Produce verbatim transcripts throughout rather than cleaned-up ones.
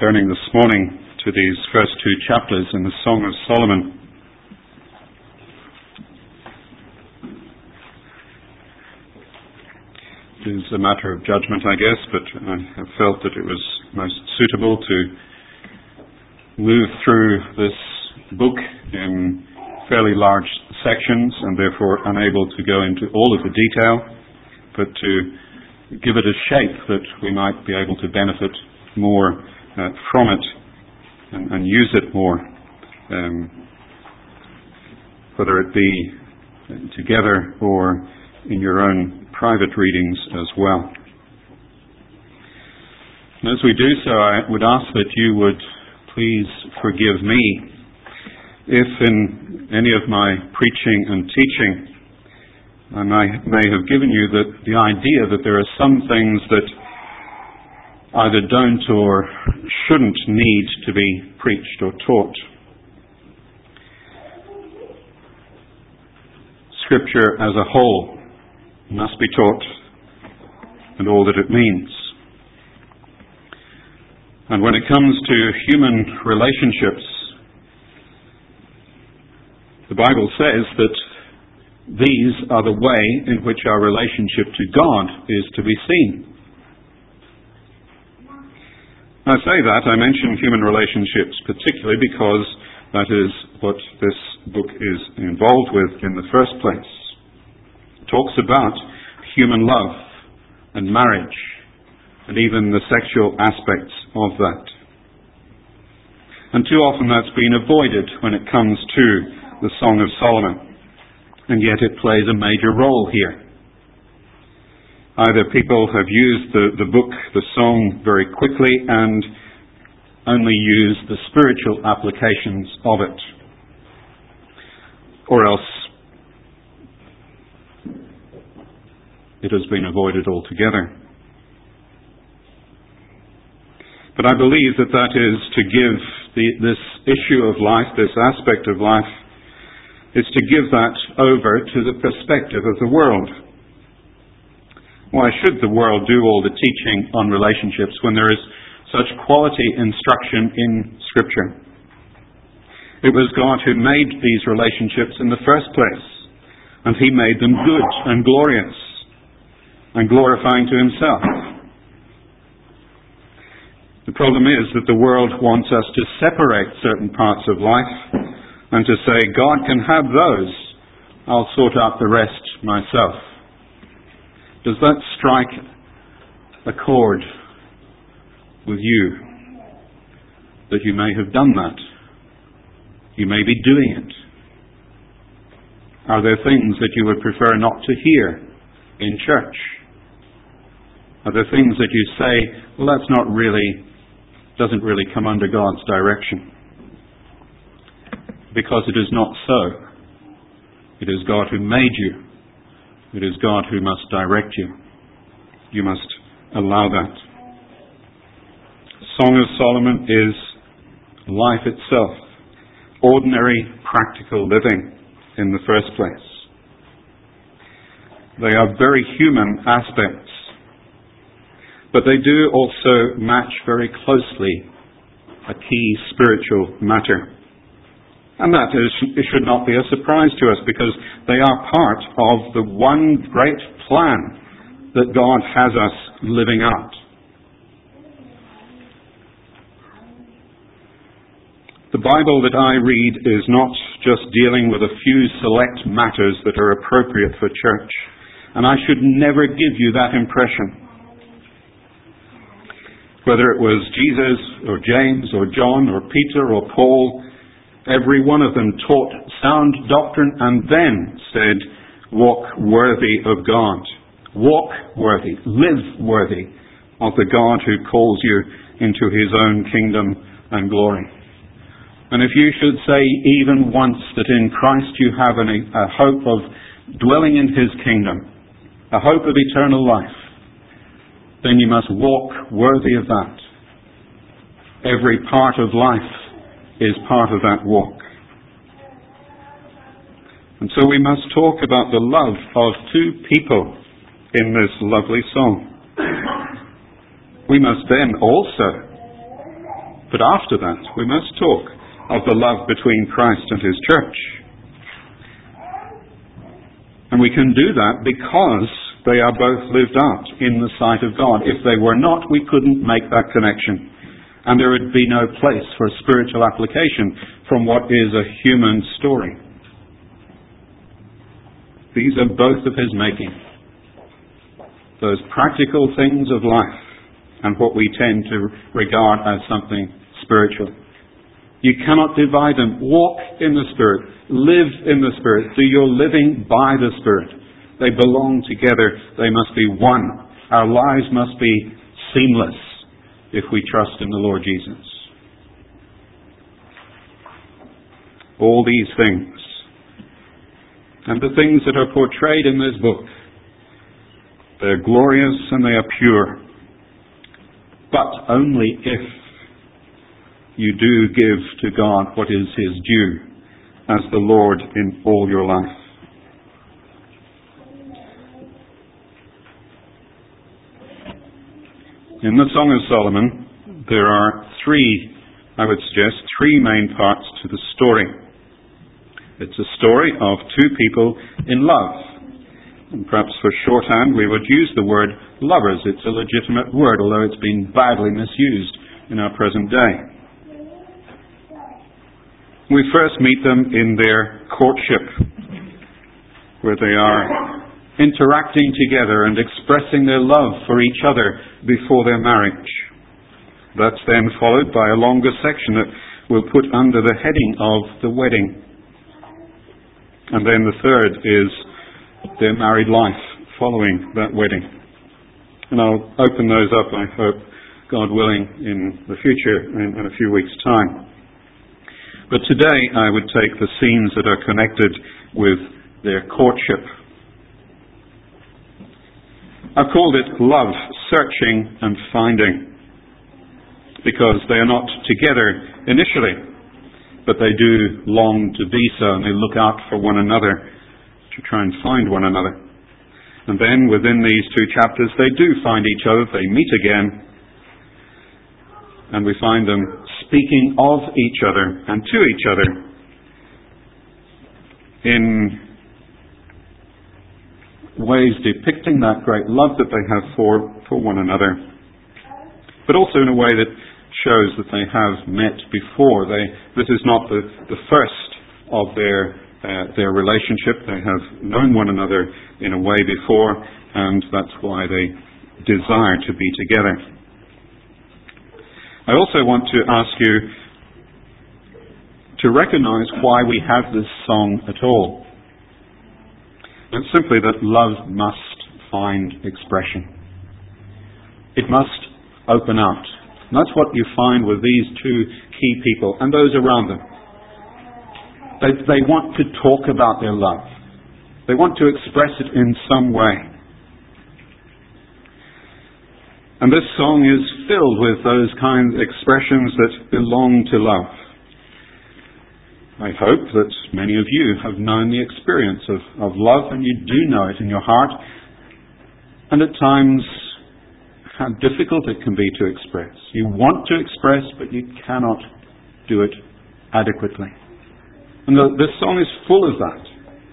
turning this morning to these first two chapters in the Song of Solomon. It is a matter of judgment, I guess, but I have felt that it was most suitable to move through this book in fairly large sections and therefore unable to go into all of the detail, but to give it a shape that we might be able to benefit more uh, from it and, and use it more, um, whether it be together or in your own private readings as well. And as we do so, I would ask that you would please forgive me if in any of my preaching and teaching I may, may have given you that the idea that there are some things that either don't or shouldn't need to be preached or taught. Scripture as a whole must be taught, and all that it means. And when it comes to human relationships, the Bible says that these are the way in which our relationship to God is to be seen. I say that, I mention human relationships particularly because that is what this book is involved with in the first place. It talks about human love and marriage and even the sexual aspects of that. And too often that's been avoided when it comes to the Song of Solomon. And yet it plays a major role here. Either people have used the, the book, the song, very quickly and only used the spiritual applications of it. Or else it has been avoided altogether. But I believe that that is to give the, this issue of life, this aspect of life, is to give that over to the perspective of the world. Why should the world do all the teaching on relationships when there is such quality instruction in Scripture? It was God who made these relationships in the first place, and He made them good and glorious and glorifying to Himself. The problem is that the world wants us to separate certain parts of life and to say, God can have those, I'll sort out the rest myself. Does that strike a chord with you? That you may have done that? You may be doing it. Are there things that you would prefer not to hear in church? Are there things that you say, well, that's not really, doesn't really come under God's direction? Because it is not so. It is God who made you. It is God who must direct you. You must allow that. Song of Solomon is life itself. Ordinary, practical living in the first place. They are very human aspects. But they do also match very closely a key spiritual matter. And that is, it should not be a surprise to us because they are part of the one great plan that God has us living out. The Bible that I read is not just dealing with a few select matters that are appropriate for church. And I should never give you that impression. Whether it was Jesus or James or John or Peter or Paul, every one of them taught sound doctrine and then said, walk worthy of God. Walk worthy, live worthy of the God who calls you into His own kingdom and glory. And if you should say even once that in Christ you have an, a hope of dwelling in His kingdom, a hope of eternal life, then you must walk worthy of that. Every part of life is part of that walk. And so we must talk about the love of two people in this lovely song. We must then also But after that, we must talk of the love between Christ and his church. And we can do that because they are both lived out in the sight of God. If they were not, we couldn't make that connection. And there would be no place for spiritual application from what is a human story. These are both of his making. Those practical things of life and what we tend to regard as something spiritual. You cannot divide them. Walk in the Spirit. Live in the Spirit. Do your living by the Spirit. They belong together. They must be one. Our lives must be seamless if we trust in the Lord Jesus. All these things, and the things that are portrayed in this book, they're glorious and they are pure. But only if you do give to God what is his due as the Lord in all your life. In the Song of Solomon, there are three, I would suggest, three main parts to the story. It's a story of two people in love. And perhaps for shorthand, we would use the word lovers. It's a legitimate word, although it's been badly misused in our present day. We first meet them in their courtship, where they are interacting together and expressing their love for each other before their marriage. That's then followed by a longer section that we'll put under the heading of the wedding. And then the third is their married life following that wedding. And I'll open those up, I hope, God willing, in the future, in, in a few weeks' time. But today I would take the scenes that are connected with their courtship. I've called it love, searching and finding, because they are not together initially, but they do long to be so, and they look out for one another to try and find one another. And then within these two chapters, they do find each other, they meet again, and we find them speaking of each other and to each other in ways depicting that great love that they have for, for one another, but also in a way that shows that they have met before. They, this is not the, the first of their uh, their relationship. They have known one another in a way before, and that's why they desire to be together. I also want to ask you to recognize why we have this song at all. It's simply that love must find expression. It must open out. And that's what you find with these two key people and those around them. They, they want to talk about their love. They want to express it in some way. And this song is filled with those kinds of expressions that belong to love. I hope that many of you have known the experience of, of love, and you do know it in your heart, and at times how difficult it can be to express. You want to express, but you cannot do it adequately. And the, this song is full of that.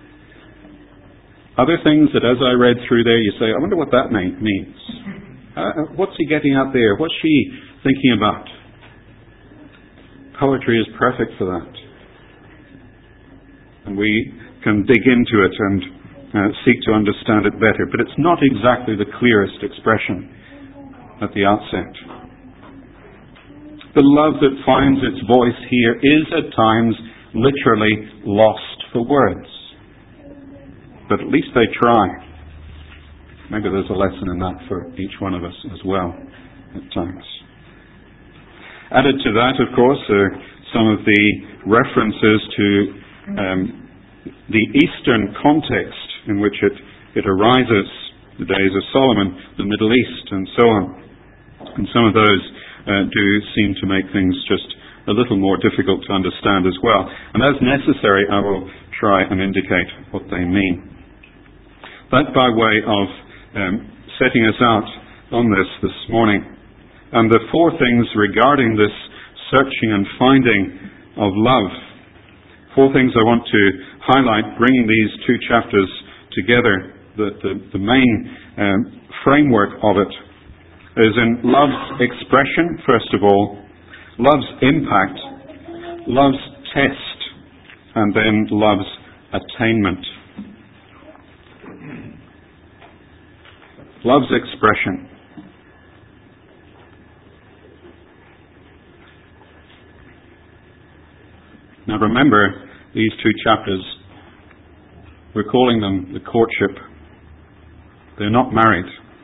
Other things that as I read through there, you say, I wonder what that mean, means. Uh, what's he getting out there? What's she thinking about? Poetry is perfect for that. And we can dig into it and uh, seek to understand it better. But it's not exactly the clearest expression at the outset. The love that finds its voice here is at times literally lost for words. But at least they try. Maybe there's a lesson in that for each one of us as well, at times. Added to that, of course, are some of the references to um, the Eastern context in which it, it arises, the days of Solomon, the Middle East, and so on. And some of those uh, do seem to make things just a little more difficult to understand as well. And as necessary, I will try and indicate what they mean. That by way of um, setting us out on this this morning. And the four things regarding this searching and finding of love. Four things I want to highlight, bringing these two chapters together. The, the, the main um, framework of it is in love's expression, first of all, love's impact, love's test, and then love's attainment. Love's expression. Now remember, these two chapters, we're calling them the courtship. They're not married.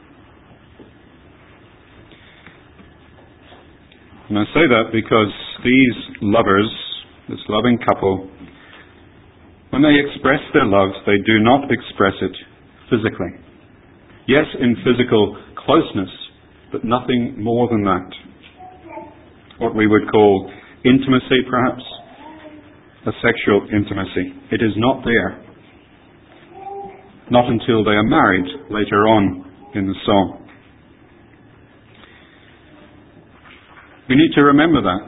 And I say that because these lovers, this loving couple, when they express their love, they do not express it physically. Yes, in physical closeness, but nothing more than that. What we would call intimacy, perhaps, a sexual intimacy. It is not there. Not until they are married later on in the song. We need to remember that.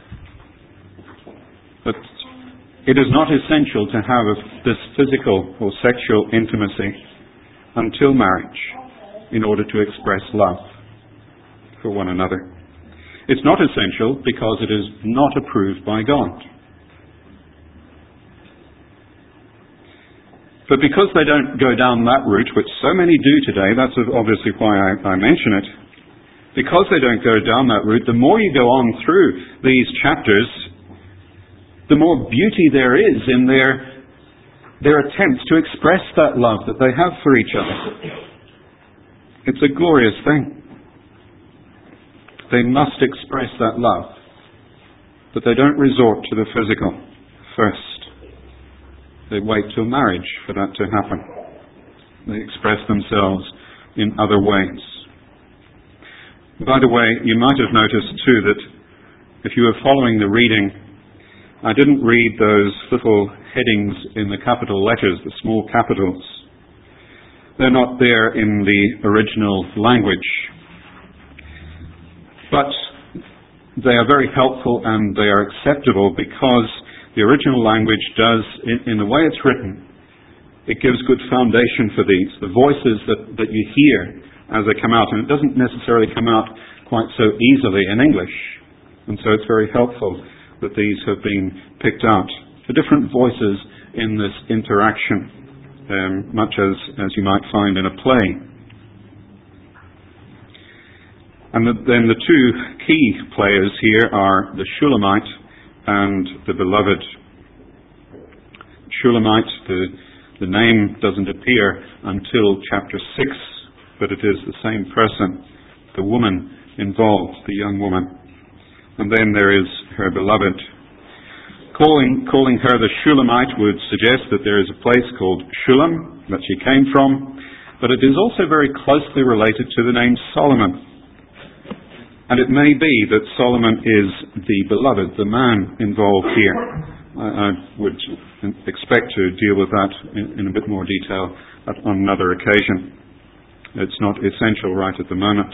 That it is not essential to have a, this physical or sexual intimacy until marriage in order to express love for one another. It's not essential because it is not approved by God. But because they don't go down that route, which so many do today, that's obviously why I, I mention it, because they don't go down that route, the more you go on through these chapters, the more beauty there is in their their attempts to express that love that they have for each other. It's a glorious thing. They must express that love, but they don't resort to the physical first. They wait till marriage for that to happen. They express themselves in other ways. By the way, you might have noticed too that if you were following the reading, I didn't read those little headings in the capital letters, the small capitals. They're not there in the original language. But they are very helpful and they are acceptable because the original language does, in, in the way it's written, it gives good foundation for these. The voices that, that you hear as they come out, and it doesn't necessarily come out quite so easily in English. And so it's very helpful that these have been picked out. The different voices in this interaction, um, much as, as you might find in a play. And the, then the two key players here are the Shulamite and the beloved. Shulamite, the, the name doesn't appear until chapter six, but it is the same person, the woman involved, the young woman. And then there is her beloved. Calling, calling her the Shulamite would suggest that there is a place called Shulam that she came from, but it is also very closely related to the name Solomon. And it may be that Solomon is the beloved, the man involved here. I, I would expect to deal with that in, in a bit more detail at, on another occasion. It's not essential right at the moment.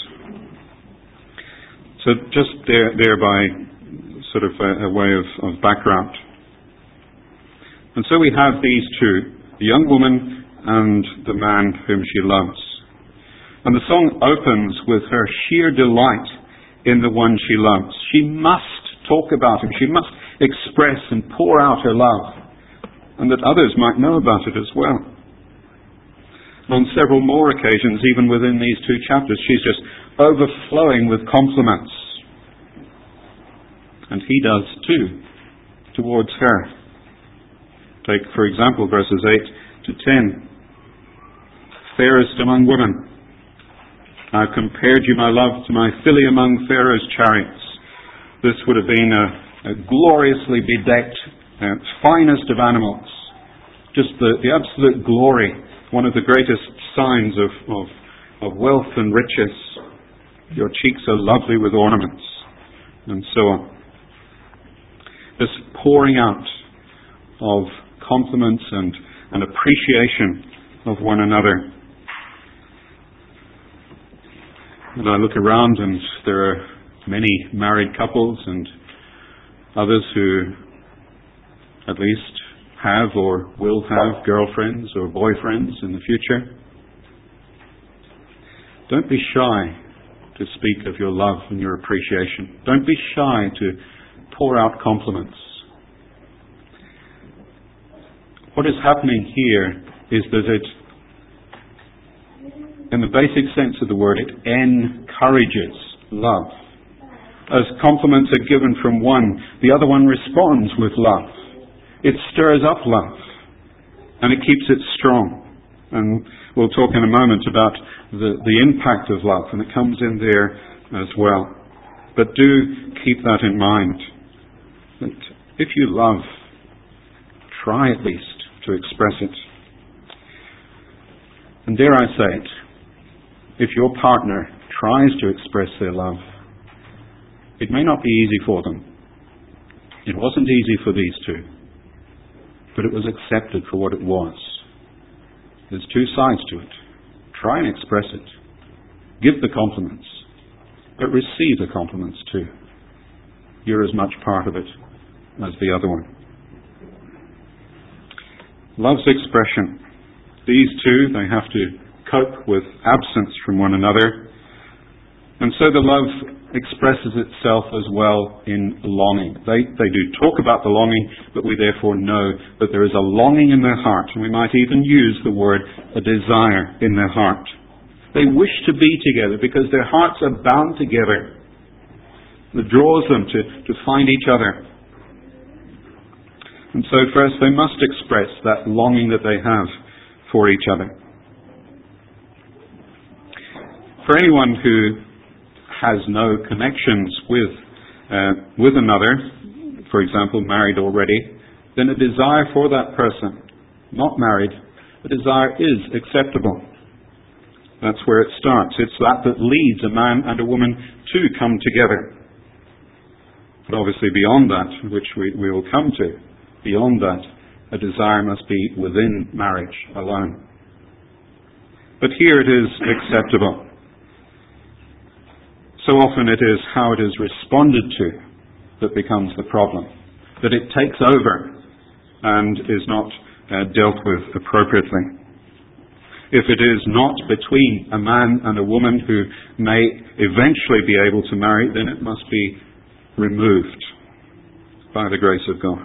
So just there, thereby sort of a, a way of, of background. And so we have these two, the young woman and the man whom she loves. And the song opens with her sheer delight in the one she loves. She must talk about him. She must express and pour out her love, and that others might know about it as well. On several more occasions, even within these two chapters, she's just overflowing with compliments. And he does too, towards her. Take, for example, verses eight to ten. Fairest among women, I have compared you, my love, to my filly among Pharaoh's chariots. This would have been a, a gloriously bedecked, uh, finest of animals. Just the, the absolute glory, one of the greatest signs of, of, of wealth and riches. Your cheeks are lovely with ornaments, and so on. This pouring out of compliments and, and appreciation of one another. And I look around and there are many married couples, and Others who at least have or will have girlfriends or boyfriends in the future. Don't be shy to speak of your love and your appreciation. Don't be shy to pour out compliments. What is happening here is that it, in the basic sense of the word, it encourages love. As compliments are given from one, the other one responds with love. It stirs up love, and it keeps it strong. And we'll talk in a moment about the, the impact of love, and it comes in there as well. But do keep that in mind, that if you love, try at least to express it. And dare I say it, if your partner tries to express their love, it may not be easy for them. It wasn't easy for these two, but it was accepted for what it was. There's two sides to it. Try and express it. Give the compliments, but receive the compliments too. You're as much part of it as the other one. Love's expression. These two, they have to cope with absence from one another. And so the love expresses itself as well in longing. They, they do talk about the longing, but we therefore know that there is a longing in their heart, and we might even use the word a desire in their heart. They wish to be together because their hearts are bound together. It draws them to, to find each other. And so first they must express that longing that they have for each other. For anyone who has no connections with uh, with another, for example, married already, then a desire for that person, not married, a desire is acceptable. That's where it starts. It's that that leads a man and a woman to come together. But obviously beyond that, which we, we will come to, beyond that, a desire must be within marriage alone. But here it is acceptable. So often it is how it is responded to that becomes the problem. That it takes over and is not uh, dealt with appropriately. If it is not between a man and a woman who may eventually be able to marry, then it must be removed by the grace of God.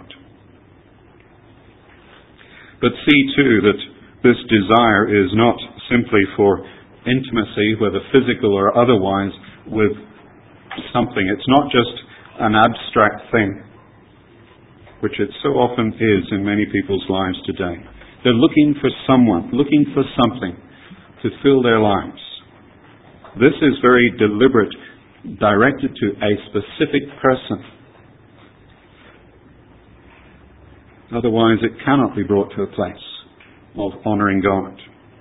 But see too that this desire is not simply for intimacy, whether physical or otherwise, with something. It's not just an abstract thing, which it so often is in many people's lives today. They're looking for someone, looking for something to fill their lives. This is very deliberate, directed to a specific person. Otherwise, it cannot be brought to a place of honouring God.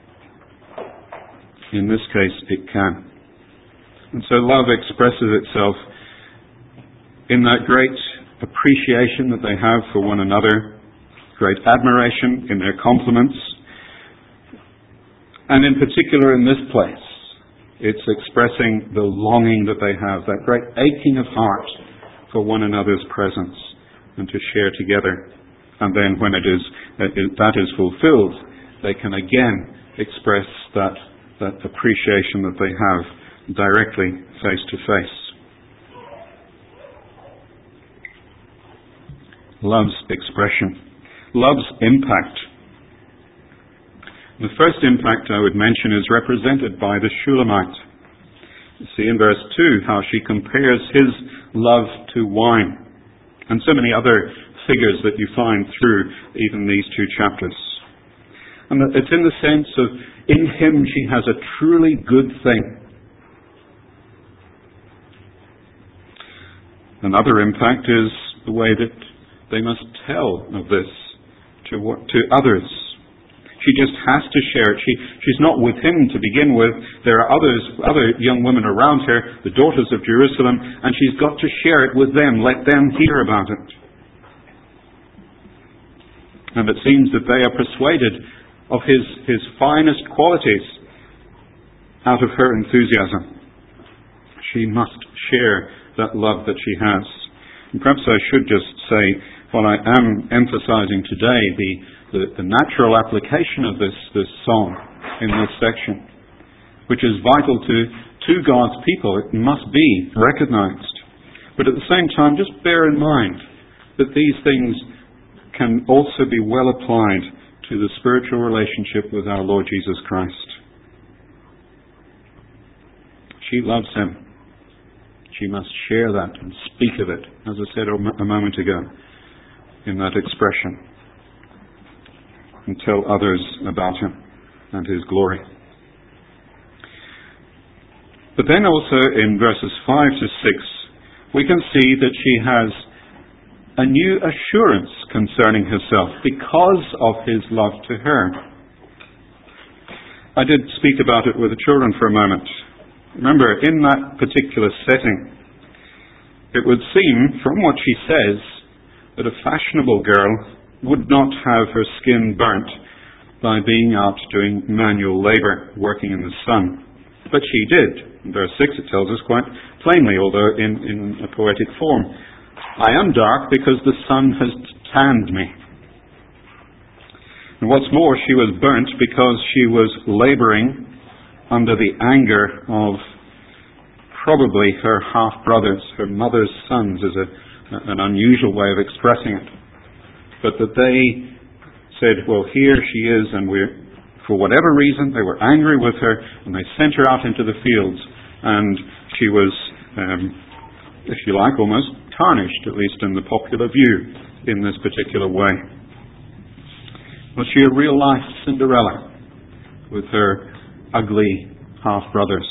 In this case, it can. And so love expresses itself in that great appreciation that they have for one another, great admiration in their compliments, and in particular in this place, it's expressing the longing that they have, that great aching of heart for one another's presence and to share together. And then when it is that is fulfilled, they can again express that, that appreciation that they have directly face to face. Love's expression. Love's impact. The first impact I would mention is represented by the Shulamite. You see in verse two how she compares his love to wine, and so many other figures that you find through even these two chapters. And it's in the sense of, in him she has a truly good thing. Another impact is the way that they must tell of this to what, to others. She just has to share it. She, she's not with him to begin with. There are others, other young women around her, the daughters of Jerusalem, and she's got to share it with them. Let them hear about it. And it seems that they are persuaded of his, his finest qualities out of her enthusiasm. She must share that love that she has. Perhaps I should just say, while I am emphasizing today the, the, the natural application of this, this song in this section, which is vital to, to God's people, it must be recognized. But at the same time, just bear in mind that these things can also be well applied to the spiritual relationship with our Lord Jesus Christ. She loves Him. She must share that and speak of it, as I said a moment ago, in that expression, and tell others about Him and His glory. But then also in verses five to six, we can see that she has a new assurance concerning herself because of His love to her. I did speak about it with the children for a moment. Remember, in that particular setting, it would seem, from what she says, that a fashionable girl would not have her skin burnt by being out doing manual labour, working in the sun. But she did. In verse six it tells us quite plainly, although in, in a poetic form, I am dark because the sun has tanned me. And what's more, she was burnt because she was labouring under the anger of probably her half-brothers, her mother's sons is a, an unusual way of expressing it. But that they said, well, here she is, and we're, for whatever reason, they were angry with her, and they sent her out into the fields, and she was, um, if you like, almost tarnished, at least in the popular view, in this particular way. Was she a real-life Cinderella with her ugly half-brothers?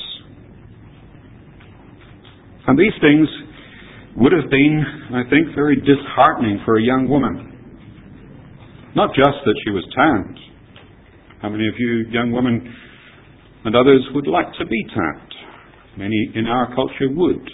And these things would have been, I think, very disheartening for a young woman. Not just that she was tanned. How many of you young women and others would like to be tanned? Many in our culture would.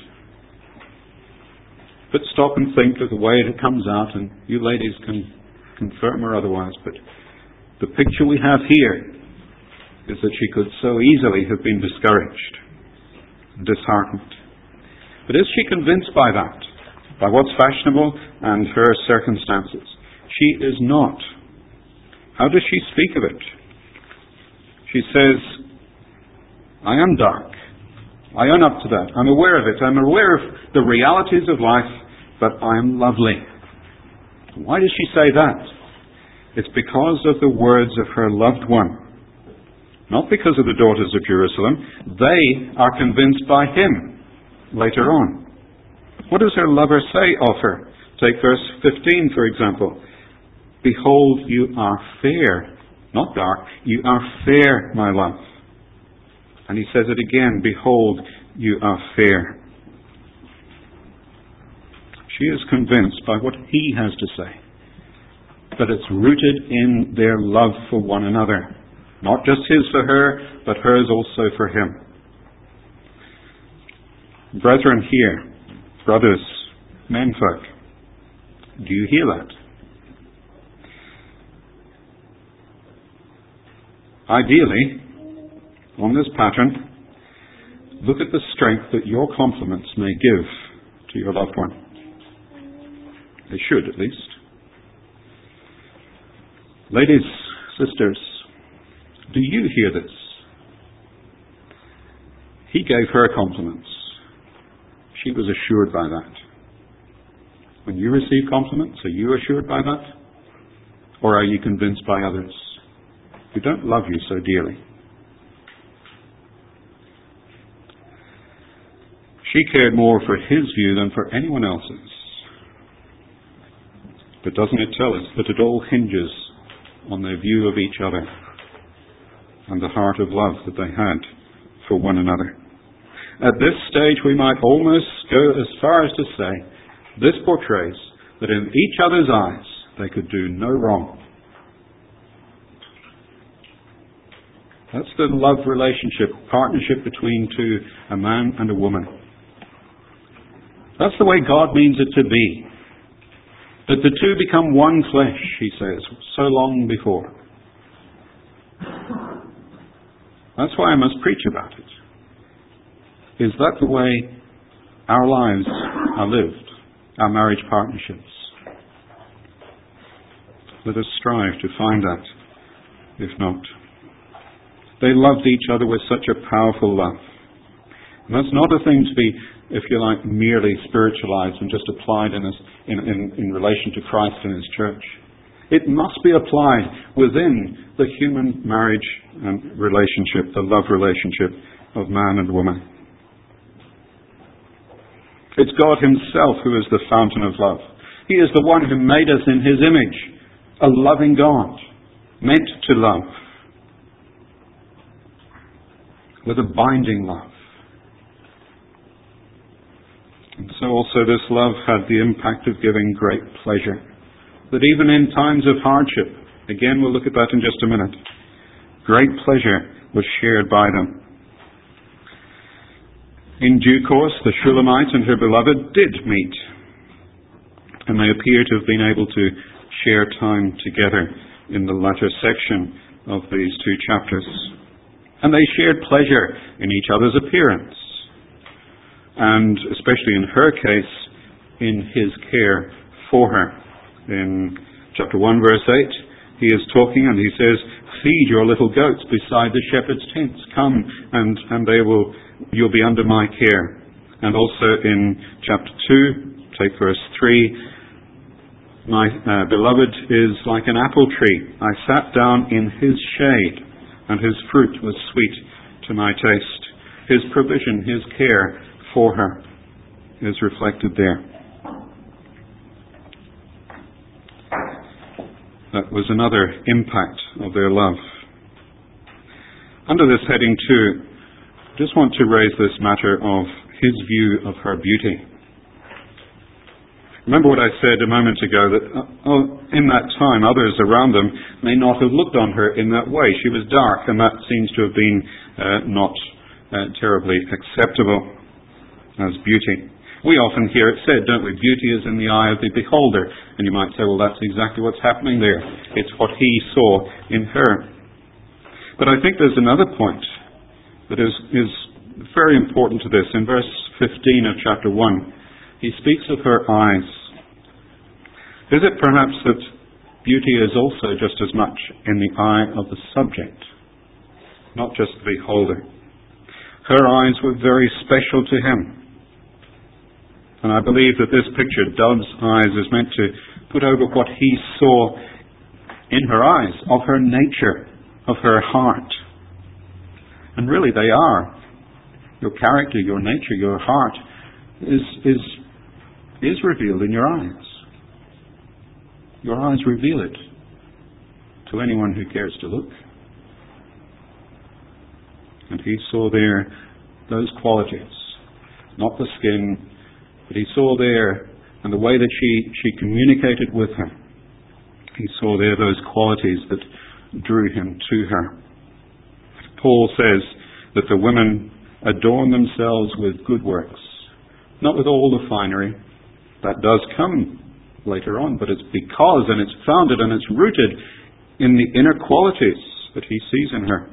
But stop and think of the way it comes out, and you ladies can confirm or otherwise, but the picture we have here is that she could so easily have been discouraged, disheartened. But is she convinced by that, by what's fashionable and her circumstances? She is not. How does she speak of it? She says, I am dark. I own up to that. I'm aware of it. I'm aware of the realities of life, but I am lovely. Why does she say that? It's because of the words of her loved one. Not because of the daughters of Jerusalem. They are convinced by him later on. What does her lover say of her? Take verse fifteen, for example. Behold, you are fair, not dark. You are fair, my love. And he says it again. Behold, you are fair. She is convinced by what he has to say. But it's rooted in their love for one another. Not just his for her, but hers also for him. Brethren here, brothers, menfolk, do you hear that? Ideally, on this pattern, look at the strength that your compliments may give to your loved one. They should, at least. Ladies, sisters, do you hear this? He gave her compliments. She was assured by that. When you receive compliments, are you assured by that? Or are you convinced by others who don't love you so dearly? She cared more for his view than for anyone else's. But doesn't it tell us that it all hinges on their view of each other and the heart of love that they had for one another? At this stage, we might almost go as far as to say, this portrays that in each other's eyes they could do no wrong. That's the love relationship, partnership between two, a man and a woman. That's the way God means it to be. That the two become one flesh, he says, so long before. That's why I must preach about it. Is that the way our lives are lived? our marriage partnerships. Let us strive to find that, if not. They loved each other with such a powerful love. And that's not a thing to be, if you like, merely spiritualized and just applied in, in, in, in relation to Christ and His church. It must be applied within the human marriage and relationship, the love relationship of man and woman. It's God Himself who is the fountain of love. He is the one who made us in His image, a loving God, meant to love, with a binding love. And so also this love had the impact of giving great pleasure. That even in times of hardship, again we'll look at that in just a minute, great pleasure was shared by them. In due course, the Shulamite and her beloved did meet, and they appear to have been able to share time together in the latter section of these two chapters. And they shared pleasure in each other's appearance, and especially in her case, in his care for her. In chapter one, verse eight, he is talking and he says, "Feed your little goats beside the shepherd's tents. Come and, and they will, you'll be under my care." And also in chapter two, take verse three, "My uh, beloved is like an apple tree. I sat down in his shade, and his fruit was sweet to my taste." His provision, his care for her is reflected there. That was another impact of their love. Under this heading too, I just want to raise this matter of his view of her beauty. Remember what I said a moment ago, that oh, in that time others around them may not have looked on her in that way. She was dark, and that seems to have been uh, not uh, terribly acceptable as beauty. We often hear it said, don't we, beauty is in the eye of the beholder. And you might say, well, that's exactly what's happening there. It's what he saw in her. But I think there's another point that is, is very important to this. In verse fifteen of chapter one, he speaks of her eyes. Is it perhaps that beauty is also just as much in the eye of the subject, not just the beholder? Her eyes were very special to him. And I believe that this picture, dove's eyes, is meant to put over what he saw in her eyes, of her nature, of her heart. And really they are. Your character, your nature, your heart is, is, is revealed in your eyes. Your eyes reveal it to anyone who cares to look. And he saw there those qualities, not the skin, but he saw there, and the way that she, she communicated with him, he saw there those qualities that drew him to her. Paul says that the women adorn themselves with good works, not with all the finery. That does come later on, but it's because, and it's founded and it's rooted in the inner qualities that he sees in her.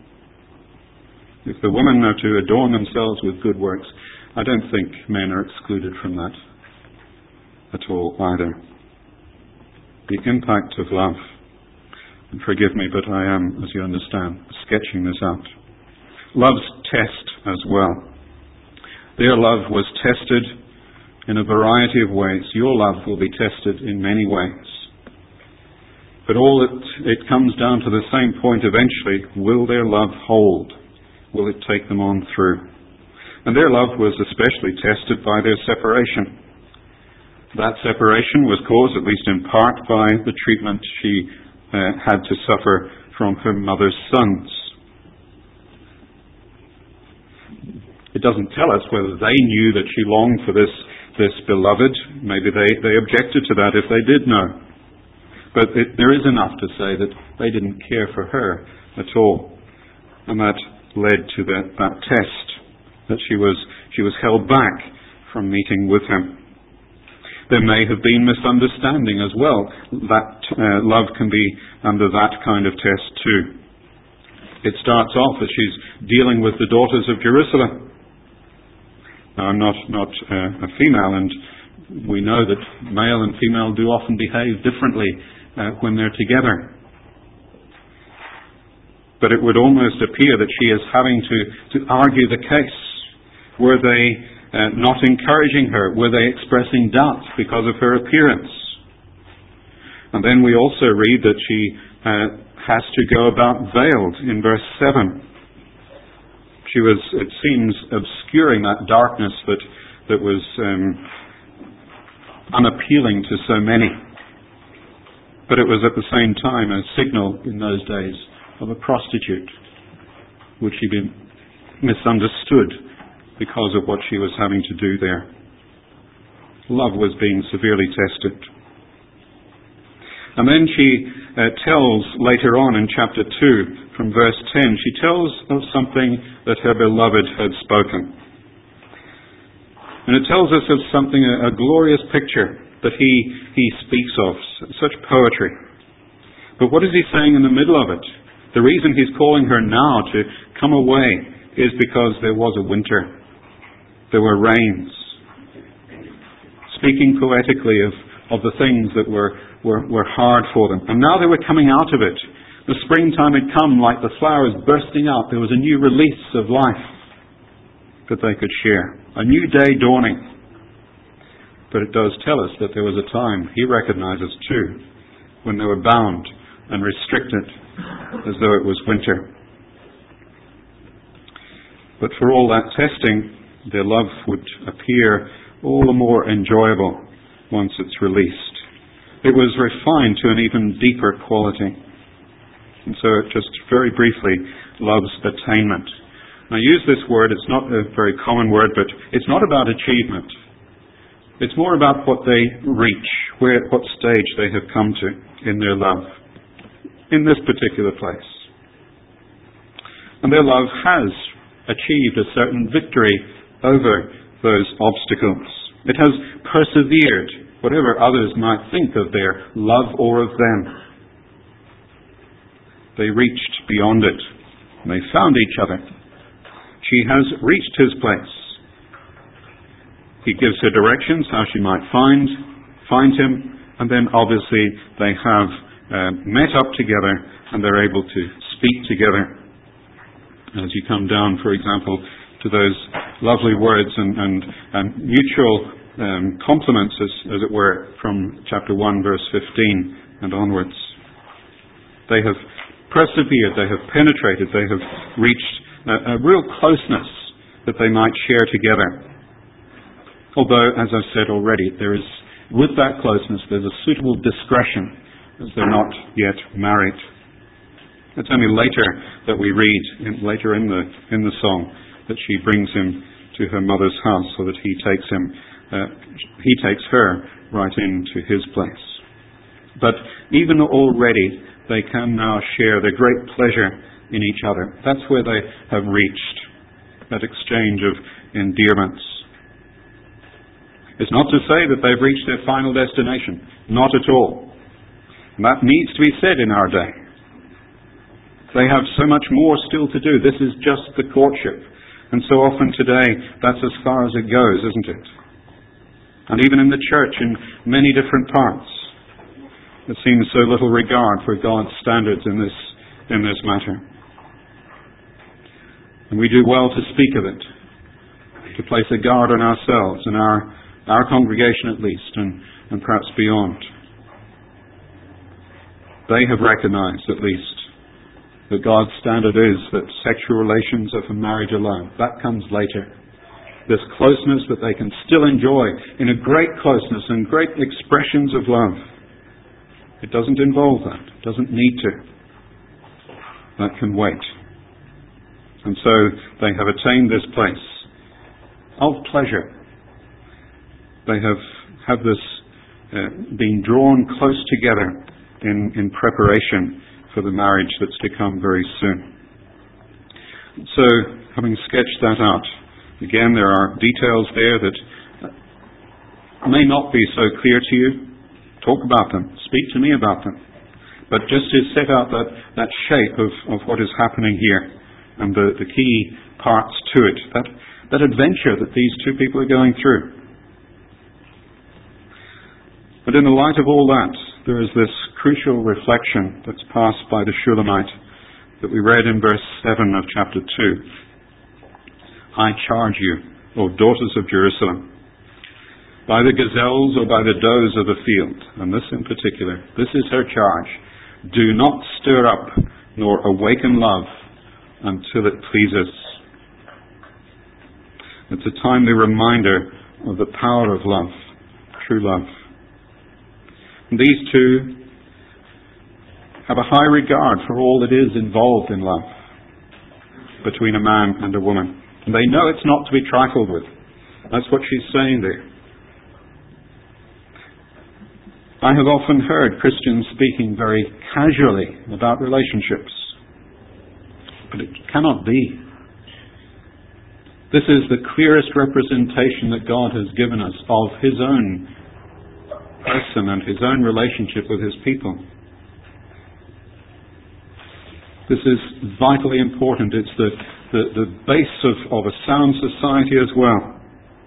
If the women are to adorn themselves with good works, I don't think men are excluded from that at all either. The impact of love. And forgive me, but I am, as you understand, sketching this out. Love's test as well. Their love was tested in a variety of ways. Your love will be tested in many ways. But all it, it comes down to the same point eventually. Will their love hold? Will it take them on through? And their love was especially tested by their separation. That separation was caused, at least in part, by the treatment she uh, had to suffer from her mother's sons. It doesn't tell us whether they knew that she longed for this, this beloved. Maybe they, they objected to that if they did know. But it, there is enough to say that they didn't care for her at all. And that led to that, that test. That she was she was held back from meeting with him. There may have been misunderstanding as well. That uh, love can be under that kind of test too. It starts off as she's dealing with the daughters of Jerusalem. Now, I'm not not uh, a female, and We know that male and female do often behave differently uh, when they're together. But it would almost appear that she is having to, to argue the case. Were they uh, not encouraging her? Were they expressing doubts because of her appearance? And then we also read that she uh, has to go about veiled in verse seven. She was, it seems, obscuring that darkness that, that was um, unappealing to so many. But it was at the same time a signal in those days of a prostitute. Would she be misunderstood because of what she was having to do there? Love was being severely tested. And then she uh, tells later on in chapter two, from verse ten, she tells of something that her beloved had spoken. And it tells us of something, a, a glorious picture that he, he speaks of, such poetry. But what is he saying in the middle of it? The reason he's calling her now to come away is because there was a winter. There were rains. Speaking poetically of, of the things that were, were, were hard for them. And now they were coming out of it. The springtime had come like the flowers bursting out. There was a new release of life that they could share. A new day dawning. But it does tell us that there was a time, he recognizes too, when they were bound and restricted as though it was winter. But for all that testing, their love would appear all the more enjoyable once it's released. It was refined to an even deeper quality. And so just very briefly, love's attainment. And I use this word, it's not a very common word, but it's not about achievement. It's more about what they reach, where, what stage they have come to in their love, in this particular place. And their love has achieved a certain victory over those obstacles. It has persevered, whatever others might think of their love or of them. They reached beyond it. And they found each other. She has reached his place. He gives her directions how she might find, find him, and then obviously they have uh, met up together and they're able to speak together. As you come down, for example, to those lovely words and, and, and mutual um, compliments, as, as it were, from chapter one, verse fifteen and onwards. They have persevered, they have penetrated, they have reached a, a real closeness that they might share together. Although, as I've said already, there is, with that closeness, there's a suitable discretion, as they're not yet married. It's only later that we read, in, later in the in the song, that she brings him to her mother's house, so that he takes him, uh, he takes her right into his place. But even already, they can now share their great pleasure in each other. That's where they have reached that exchange of endearments. It's not to say that they've reached their final destination. Not at all. And that needs to be said in our day. They have so much more still to do. This is just the courtship. And so often today, that's as far as it goes, isn't it? And even in the church, in many different parts, there seems so little regard for God's standards in this, in this matter. And we do well to speak of it, to place a guard on ourselves and our Our congregation at least, and, and perhaps beyond. They have recognized at least that God's standard is that sexual relations are for marriage alone. That comes later. This closeness that they can still enjoy in a great closeness and great expressions of love. It doesn't involve that. It doesn't need to. That can wait. And so they have attained this place of pleasure. They have, have this uh, been drawn close together in, in preparation for the marriage that's to come very soon. So, having sketched that out, again, there are details there that may not be so clear to you. Talk about them. Speak to me about them. But just to set out that, that shape of, of what is happening here and the, the key parts to it, that, that adventure that these two people are going through. But in the light of all that, there is this crucial reflection that's passed by the Shulamite that we read in verse seven of chapter two. I charge you, O daughters of Jerusalem, by the gazelles or by the does of the field, and this in particular, this is her charge, do not stir up nor awaken love until it pleases. It's a timely reminder of the power of love, true love. And these two have a high regard for all that is involved in love between a man and a woman. And they know it's not to be trifled with. That's what she's saying there. I have often heard Christians speaking very casually about relationships. But it cannot be. This is the clearest representation that God has given us of His own person and His own relationship with His people. This is vitally important. It's the, the, the base of, of a sound society as well.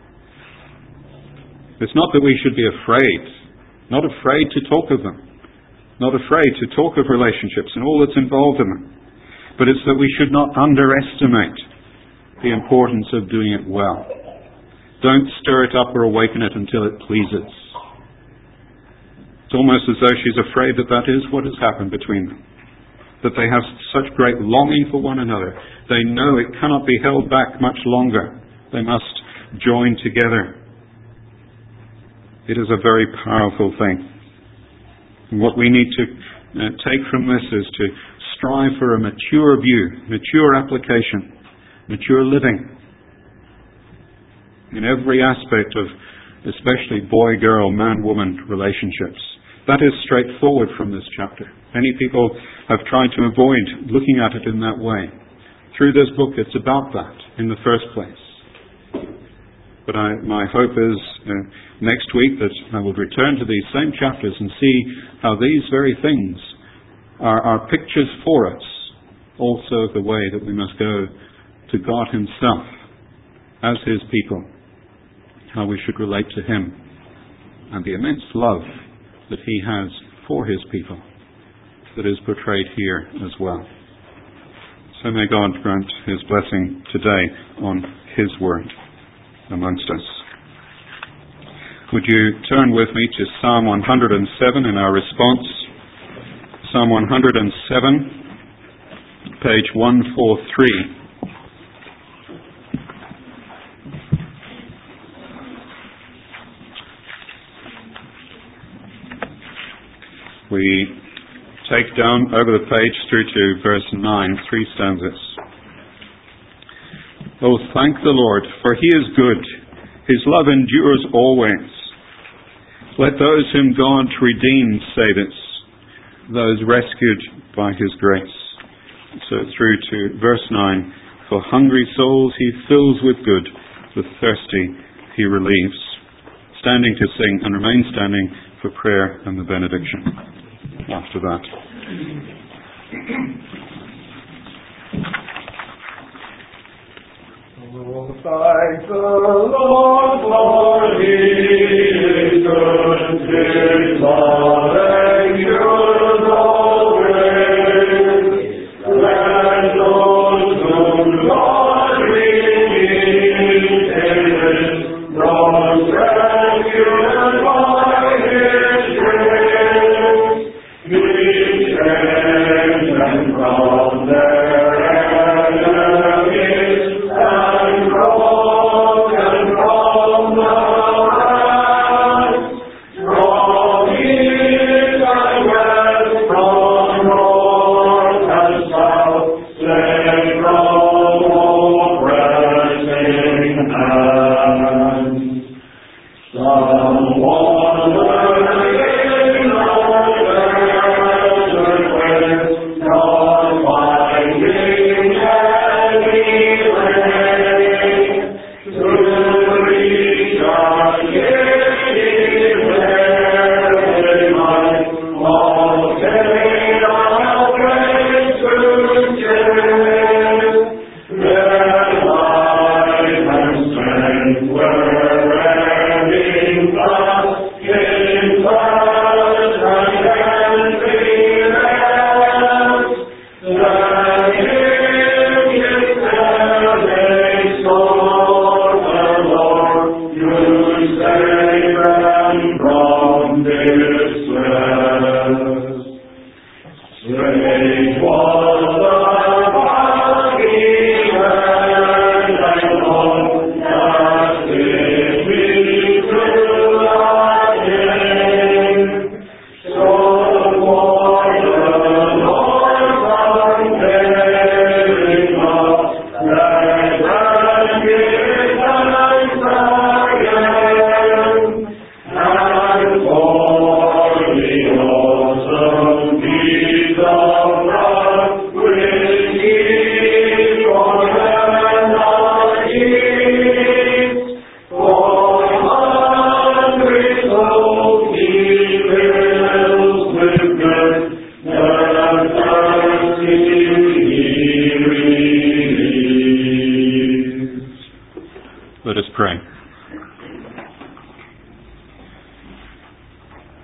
It's not that we should be afraid, not afraid to talk of them, not afraid to talk of relationships and all that's involved in them, but it's that we should not underestimate the importance of doing it well. Don't stir it up or awaken it until it pleases. It's almost as though she's afraid that that is what has happened between them. That they have such great longing for one another. They know it cannot be held back much longer. They must join together. It is a very powerful thing. And what we need to uh, take from this is to strive for a mature view, mature application, mature living in every aspect of especially boy-girl, man-woman relationships. That is straightforward from this chapter. Many people have tried to avoid looking at it in that way. Through this book, it's about that in the first place. But I, my hope is uh, next week that I will return to these same chapters and see how these very things are, are pictures for us also of the way that we must go to God Himself as His people, how we should relate to Him, and the immense love that He has for His people that is portrayed here as well. So may God grant His blessing today on His word amongst us. Would you turn with me to Psalm one hundred seven in our response? Psalm one hundred seven, page one forty-three. We take down over the page through to verse nine, three stanzas. Oh, thank the Lord, for He is good. His love endures always. Let those whom God redeemed say this, those rescued by His grace. So through to verse nine, for hungry souls He fills with good, the thirsty He relieves. Standing to sing and remain standing for prayer and the benediction after that. Oh, thank the Lord, for He is good, His love endures always. Let those whom God redeemed, those rescued by His grace, be saved and from their enemies and broken from the wrath.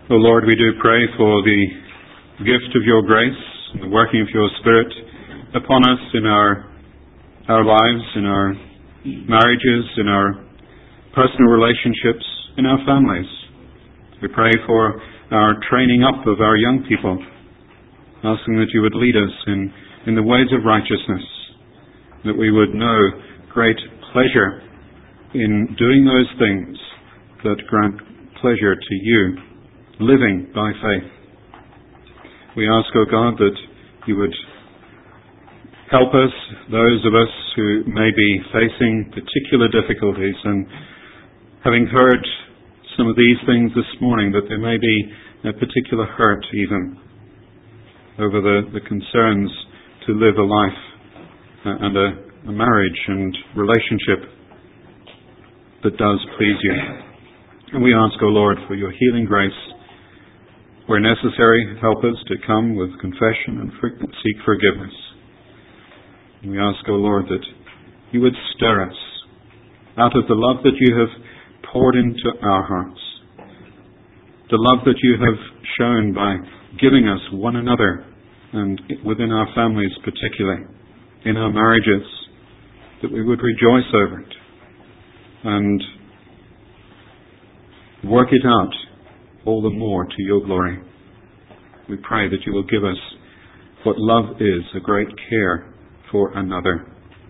O Lord, we do pray for the gift of your grace and the working of your Spirit upon us in our our lives, in our marriages, in our personal relationships, in our families. We pray for our training up of our young people, asking that you would lead us in, in the ways of righteousness, that we would know great pleasure in doing those things that grant pleasure to you, living by faith. We ask, O God, that you would help us, those of us who may be facing particular difficulties, and having heard some of these things this morning, that there may be a particular hurt even over the, the concerns to live a life uh, and a, a marriage and relationship that does please you. And we ask, O Lord, for your healing grace. Where necessary, help us to come with confession and for, seek forgiveness. And we ask, O Lord, that you would stir us out of the love that you have poured into our hearts, the love that you have shown by giving us one another, and within our families particularly, in our marriages, that we would rejoice over it and work it out all the more to your glory. We pray that you will give us what love is, a great care for another.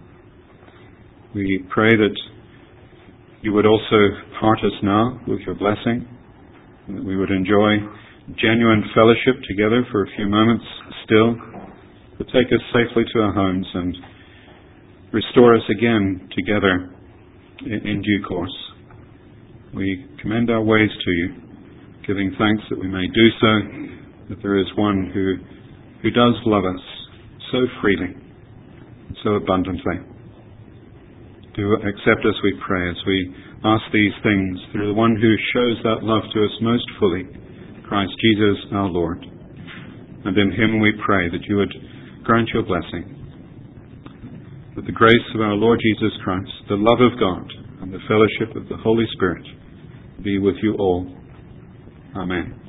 We pray that you would also part us now with your blessing, and that we would enjoy genuine fellowship together for a few moments still, but take us safely to our homes and restore us again together in, in due course. We commend our ways to you, giving thanks that we may do so, that there is one who, who does love us so freely, so abundantly. Do accept us, we pray, as we ask these things through the one who shows that love to us most fully, Christ Jesus our Lord. And in him we pray that you would grant your blessing. With the grace of our Lord Jesus Christ, the love of God, and the fellowship of the Holy Spirit be with you all. Amen.